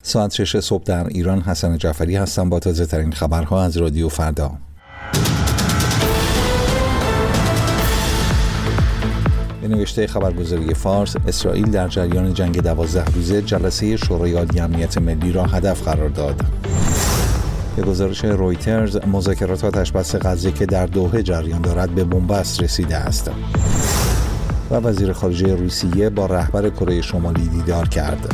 ساعت 6 صبح در ایران. حسن جعفری هستم با تازه ترین خبرها از رادیو فردا. به نوشته خبرگزاری فارس، اسرائیل در جریان جنگ 12 روزه جلسه شورای عالی امنیت ملی را هدف قرار داد. به گزارش رویترز، مذاکرات آتشبس غزه که در دوحه جریان دارد به بنبست رسیده است. و وزیر خارجه روسیه با رهبر کره شمالی دیدار کرد.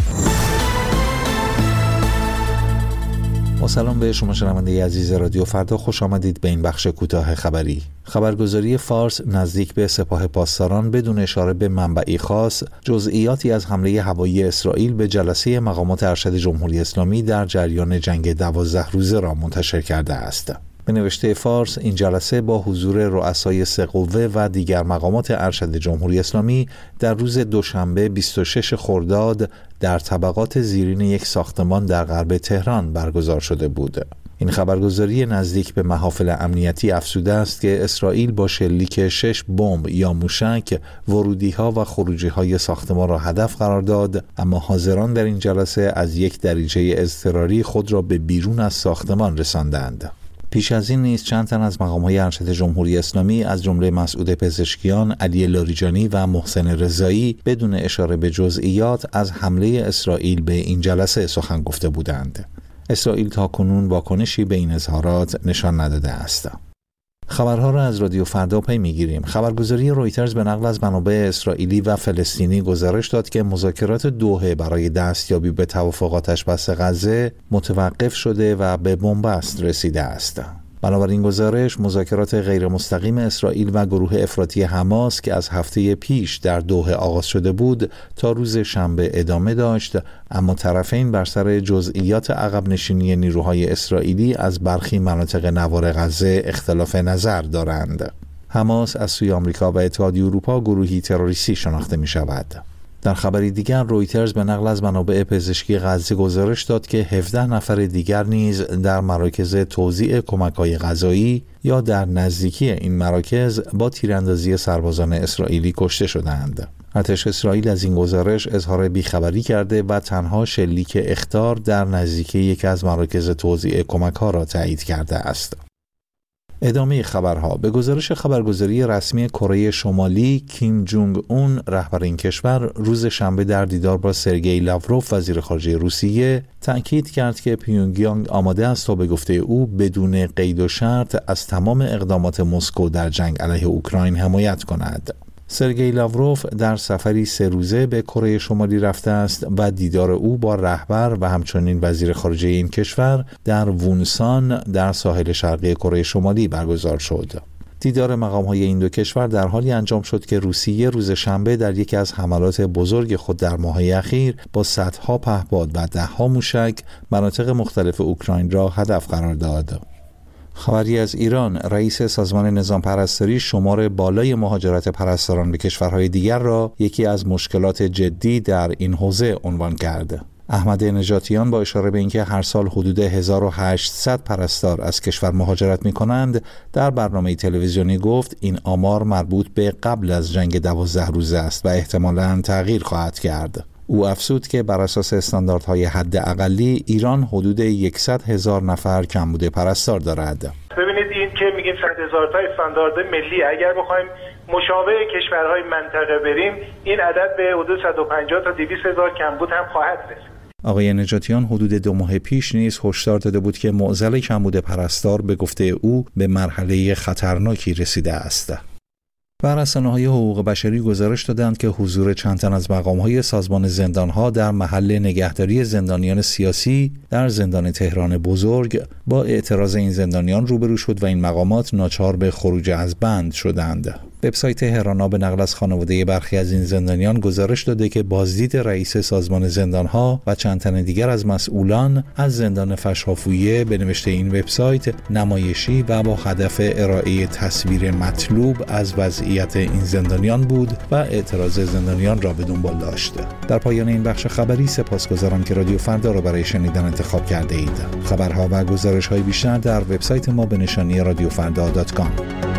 با سلام به شما شنونده عزیز رادیو فردا، خوش آمدید به این بخش کوتاه خبری. خبرگزاری فارس نزدیک به سپاه پاسداران بدون اشاره به منبعی خاص جزئیاتی از حمله هوایی اسرائیل به جلسه مقامات ارشد جمهوری اسلامی در جریان جنگ 12 روزه را منتشر کرده است. به نوشته فارس، این جلسه با حضور رؤسای سه قوه و دیگر مقامات ارشد جمهوری اسلامی در روز دوشنبه 26 خرداد در طبقات زیرین یک ساختمان در غرب تهران برگزار شده بود. این خبرگزاری نزدیک به محافل امنیتی افزوده است که اسرائیل با شلیک 6 بمب یا موشک ورودی‌ها و خروجی‌های ساختمان را هدف قرار داد، اما حاضران در این جلسه از یک دریچه اضطراری خود را به بیرون از ساختمان رساندند. پیش از این نیز چند تن از مقام‌های ارشد جمهوری اسلامی از جمله مسعود پزشکیان، علی لاریجانی و محسن رضایی بدون اشاره به جزئیات از حمله اسرائیل به این جلسه سخن گفته بودند. اسرائیل تاکنون واکنشی به این اظهارات نشان نداده است. خبرها را از رادیو فردا پی می‌گیریم. خبرگزاری رویترز به نقل از منابع اسرائیلی و فلسطینی گزارش داد که مذاکرات دوحه برای دستیابی به توافق آتشبس غزه متوقف شده و به بنبست رسیده است. بنابراین گزارش، مذاکرات غیر مستقیم اسرائیل و گروه افراطی حماس که از هفته پیش در دوحه آغاز شده بود تا روز شنبه ادامه داشت، اما طرفین بر سر جزئیات عقب نشینی نیروهای اسرائیلی از برخی مناطق نوار غزه اختلاف نظر دارند. حماس از سوی آمریکا و اتحادیه اروپا گروهی تروریستی شناخته می شود. در خبری دیگر، رویترز به نقل از منابع پزشکی غزه گزارش داد که 17 نفر دیگر نیز در مراکز توزیع کمک‌های غذایی یا در نزدیکی این مراکز با تیراندازی سربازان اسرائیلی کشته شدند. ارتش اسرائیل از این گزارش اظهار بیخبری کرده و تنها شلیک اخطار در نزدیکی یکی از مراکز توزیع کمک‌ها را تایید کرده است. ادامه خبرها. به گزارش خبرگزاری رسمی کره شمالی، کیم جونگ اون رهبر این کشور روز شنبه در دیدار با سرگئی لاوروف وزیر خارجه روسیه تأکید کرد که پیونگیانگ آماده است تا به گفته او بدون قید و شرط از تمام اقدامات مسکو در جنگ علیه اوکراین حمایت کند. سرگئی لاوروف در سفری 3 روزه به کره شمالی رفته است و دیدار او با رهبر و همچنین وزیر خارجه این کشور در وونسان در ساحل شرقی کره شمالی برگزار شد. دیدار مقام‌های این دو کشور در حالی انجام شد که روسیه روز شنبه در یکی از حملات بزرگ خود در ماه‌های اخیر با صدها پهپاد و ده‌ها موشک مناطق مختلف اوکراین را هدف قرار داد. خبری از ایران، رئیس سازمان نظام پرستاری شمار بالای مهاجرت پرستاران به کشورهای دیگر را یکی از مشکلات جدی در این حوزه عنوان کرد. احمد نجاتیان با اشاره به اینکه هر سال حدود 1800 پرستار از کشور مهاجرت می‌کنند، در برنامه تلویزیونی گفت این آمار مربوط به قبل از جنگ 12 روزه است و احتمالاً تغییر خواهد کرد. او افزود که بر اساس استانداردهای حداقلی ایران حدود 100,000 نفر کمبود پرستار دارد. ببینید، این که میگیم 100,000 تا استاندارد ملی، اگر بخوایم مشابه کشورهای منطقه بریم، این عدد به حدود 150 تا 200,000 کمبود هم خواهد رسید. آقای نجاتیان حدود 2 ماه پیش نیز هشدار داده بود که معضل کمبود پرستار به گفته او به مرحله خطرناکی رسیده است. و رسانه‌های حقوق بشری گزارش دادند که حضور چند تن از مقام‌های سازمان زندان‌ها در محل نگهداری زندانیان سیاسی در زندان تهران بزرگ با اعتراض این زندانیان روبرو شد و این مقامات ناچار به خروج از بند شدند. وبسایت هرانا به نقل از خانواده برخی از این زندانیان گزارش داده که بازدید رئیس سازمان زندان‌ها و چند تن دیگر از مسئولان از زندان فشافویه به نوشته این وبسایت نمایشی و با هدف ارائه تصویر مطلوب از وضعیت این زندانیان بود و اعتراض زندانیان را به دنبال داشت. در پایان این بخش خبری سپاسگزارم که رادیو فردا را برای شنیدن انتخاب کرده اید. خبرها و گزارش‌های بیشتر در وبسایت ما به نشانی radiofrda.com.